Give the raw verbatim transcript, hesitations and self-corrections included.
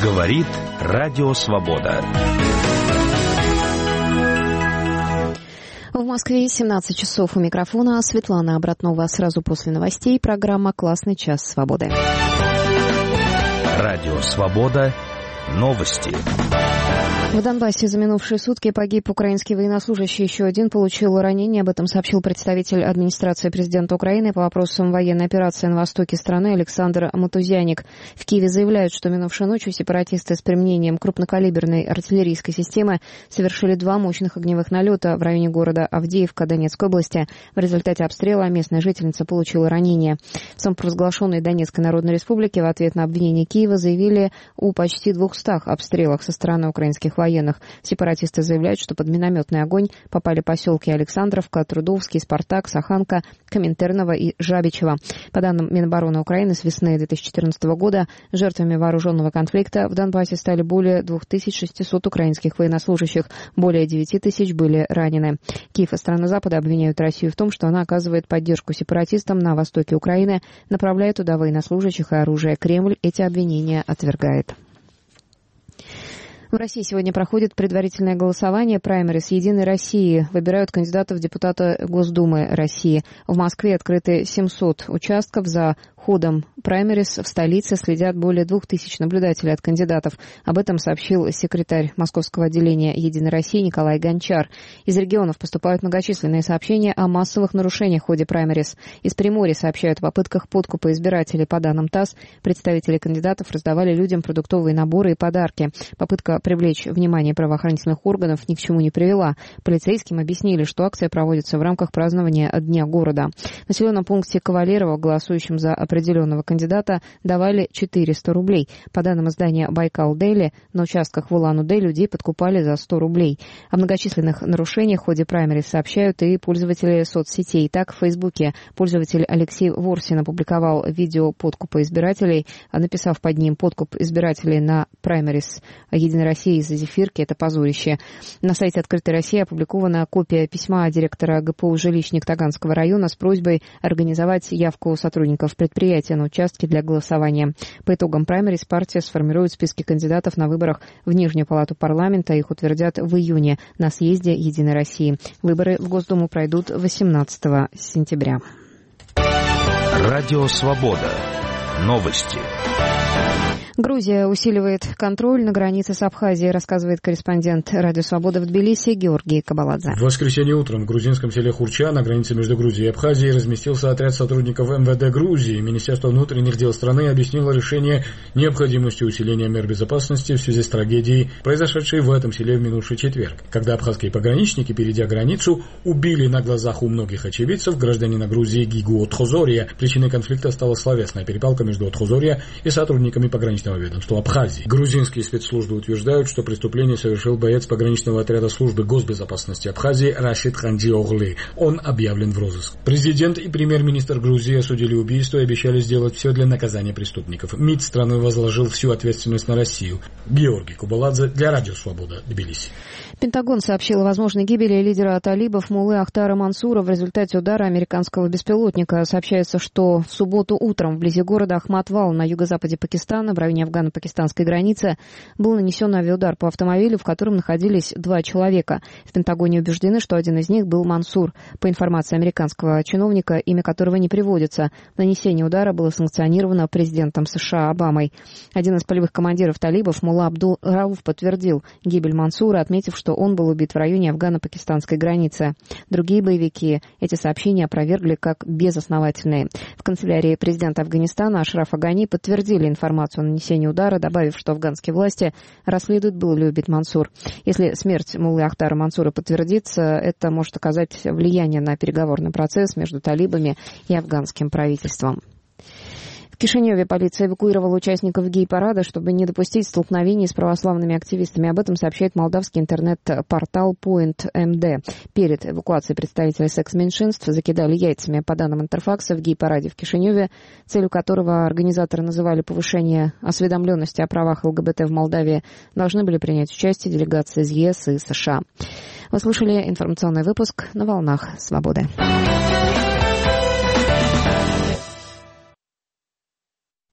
Говорит Радио Свобода. В Москве семнадцать часов, у микрофона Светлана Обратнова. Сразу после новостей программа «Классный час свободы». Радио Свобода. Новости. В Донбассе за минувшие сутки погиб украинский военнослужащий. Еще один получил ранение. Об этом сообщил представитель администрации президента Украины по вопросам военной операции на востоке страны Александр Матузяник. В Киеве заявляют, что минувшей ночью сепаратисты с применением крупнокалиберной артиллерийской системы совершили два мощных огневых налета в районе города Авдеевка Донецкой области. В результате обстрела местная жительница получила ранение. В самопровозглашенной Донецкой Народной Республике в ответ на обвинение Киева заявили о почти двухстах обстрелах со стороны украинских военных. Сепаратисты заявляют, что под минометный огонь попали поселки Александровка, Трудовский, Спартак, Саханка, Коминтерново и Жабичево. По данным Минобороны Украины, с весны две тысячи четырнадцатого года жертвами вооруженного конфликта в Донбассе стали более две тысячи шестьсот украинских военнослужащих, более девять тысяч были ранены. Киев и страны Запада обвиняют Россию в том, что она оказывает поддержку сепаратистам на востоке Украины, направляет туда военнослужащих и оружие. Кремль эти обвинения отвергает. В России сегодня проходит предварительное голосование. Праймерис «Единой России» выбирают кандидатов в депутаты Госдумы России. В Москве открыты семьсот участков. За ходом праймерис в столице следят более двух тысяч наблюдателей от кандидатов. Об этом сообщил секретарь Московского отделения «Единой России» Николай Гончар. Из регионов поступают многочисленные сообщения о массовых нарушениях в ходе праймерис. Из Приморья сообщают о попытках подкупа избирателей. По данным ТАСС, представители кандидатов раздавали людям продуктовые наборы и подарки. Попытка привлечь внимание правоохранительных органов ни к чему не привела. Полицейским объяснили, что акция проводится в рамках празднования Дня города. В населенном пункте Кавалерово голосующим за определенного кандидата давали четыреста рублей. По данным издания «Байкал Дейли», на участках в Улан-Удэ людей подкупали за сто рублей. О многочисленных нарушениях в ходе праймерис сообщают и пользователи соцсетей. Так, в Фейсбуке пользователь Алексей Ворсин опубликовал видео подкупа избирателей, написав под ним «Подкуп избирателей на праймерис Единой России из-за зефирки – это позорище». На сайте «Открытой России» опубликована копия письма директора ГПУ «Жилищник» Таганского района с просьбой организовать явку сотрудников предприятия на участке для голосования. По итогам праймерис партия сформирует списки кандидатов на выборах в Нижнюю палату парламента. Их утвердят в июне на съезде «Единой России». Выборы в Госдуму пройдут восемнадцатого сентября. Радио Свобода. Новости. Грузия усиливает контроль на границе с Абхазией, рассказывает корреспондент Радио Свобода в Тбилиси Георгий Кабаладзе. В воскресенье утром в грузинском селе Хурча на границе между Грузией и Абхазией разместился отряд сотрудников эм вэ дэ Грузии. Министерство внутренних дел страны объяснило решение необходимостью усиления мер безопасности в связи с трагедией, произошедшей в этом селе в минувший четверг, когда абхазские пограничники, перейдя границу, убили на глазах у многих очевидцев гражданина Грузии Гигу Отхозория. Причиной конфликта стала словесная перепалка между Отхозория и сотрудниками пограничного ведомства Абхазии. Грузинские спецслужбы утверждают, что преступление совершил боец пограничного отряда службы госбезопасности Абхазии Рашид Ханджиоглы. Он объявлен в розыск. Президент и премьер-министр Грузии осудили убийство и обещали сделать все для наказания преступников. МИД страны возложил всю ответственность на Россию. Георгий Кабаладзе для Радио Свобода, Тбилиси. Пентагон сообщил о возможной гибели лидера талибов Муллы Ахтара Мансура в результате удара американского беспилотника. Сообщается, что в субботу утром вблизи города Ахматвал на юго-западе Пакистана, в районе афгано-пакистанской границы, был нанесен авиаудар по автомобилю, в котором находились два человека. В Пентагоне убеждены, что один из них был Мансур. По информации американского чиновника, имя которого не приводится, нанесение удара было санкционировано президентом США Обамой. Один из полевых командиров талибов, Мулла Абдул Рауф, подтвердил гибель Мансура, отметив, что он был убит в районе афгано-пакистанской границы. Другие боевики эти сообщения опровергли как безосновательные. В канцелярии президента Афганистана Ашрафа Гани подтвердили информацию о нанесении удара, добавив, что афганские власти расследуют, был ли убит Мансур. Если смерть Муллы Ахтара Мансура подтвердится, это может оказать влияние на переговорный процесс между талибами и афганским правительством. В Кишиневе полиция эвакуировала участников гей-парада, чтобы не допустить столкновений с православными активистами. Об этом сообщает молдавский интернет-портал Point точка эм ди. Перед эвакуацией представители секс-меньшинств закидали яйцами. По данным Интерфакса, в гей-параде в Кишиневе, целью которого организаторы называли повышение осведомленности о правах ЛГБТ в Молдавии, должны были принять участие делегации из ЕС и США. Вы слушали информационный выпуск на волнах Свободы.